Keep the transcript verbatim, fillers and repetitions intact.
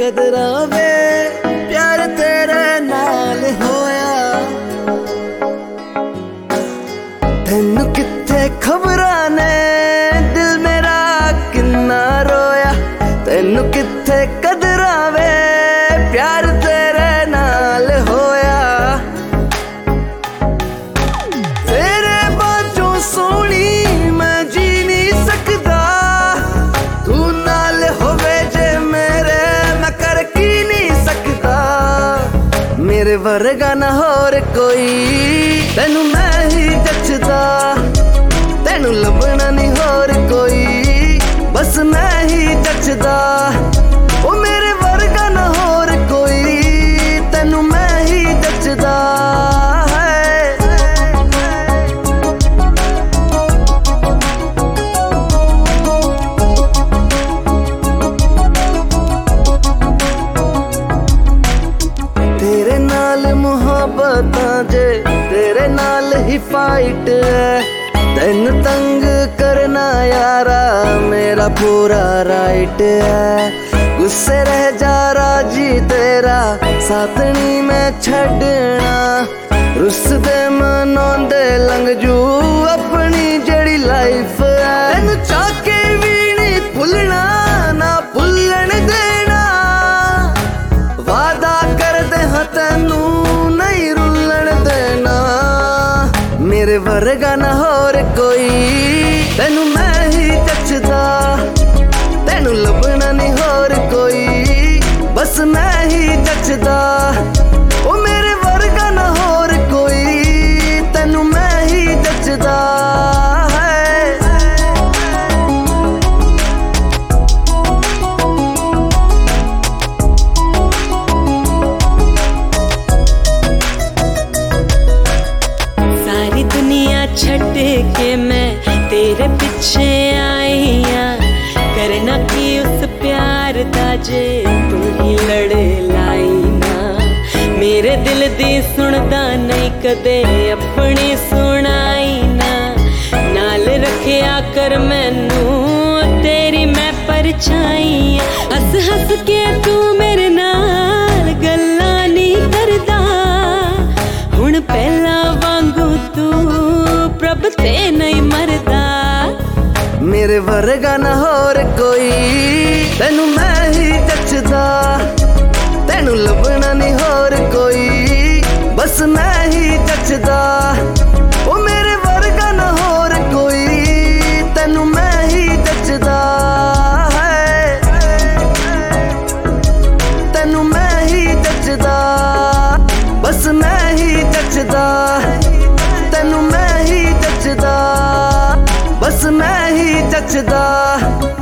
कदरां वे प्यार तेरे नाल होया। तैनू कित्थे खबरां ने दिल मेरा किन्ना रोया। तैनू कित्थे कदरां वे प्यार तेरे नाल होया। तेरे बाजों सोनी मैं जी नहीं सकदा, तू नाल होवे जे मेरे मैं कर की नहीं सकदा। मेरे वर्गा ना होर कोई तैनू मैं ही जचदा, तैनू लभना नहीं होर कोई बस मैं ही जचदा। ओ मेरे वर्गा ना होर कोई तैनू मैं ही जचदा है। तेरे नाल मुहब्बतां जे तेरे नाल ही फाइट है। तैनू तंग करना यारा मेरा पूरा राइट है। गुस्से रह जा राजी तेरा साथ नहीं मैं छड़ना। रुसदे मनांदे लंघ जू अपनी जेड़ी लाइफ है। तैनू चाके भी नहीं भुलना ना भुलन देना, वादा करदे हां तैनू नहीं रुलन देना। मेरे वर्गा ना होर कोई तैनू मैं ही जचदा, तैनू लभना नहीं होर कोई बस मैं ही जचदा। ओ मेरे वर्गा ना होर कोई तैनू मैं ही जचदा है। सारी दुनिया छड़ के मैं तेरे पीछे आई हाँ। करना की उस प्यार दा जे तू ही लड़ लाई ना। मेरे दिल दी सुनदा नहीं कदे अपनी सुनाई ना। नाल रखिया कर मैनू तेरी मैं परछाई। हस हस के तू मेरे नाल गल्लां नहीं करदा, हुण पहला वांगू तू प्रभ ते नहीं मरदा। मेरे वर्गा ना होर कोई तैनू मैं ही जचदा, तैनू लभना नहीं होर कोई बस मैं ही जचदा। ओ मेरे वर्गा ना होर कोई तैनू मैं ही जचदा है। तैनू मैं ही जचदा बस मैं ही जचदा। तैनू मैं ही जचदा बस मैं ही जचदा।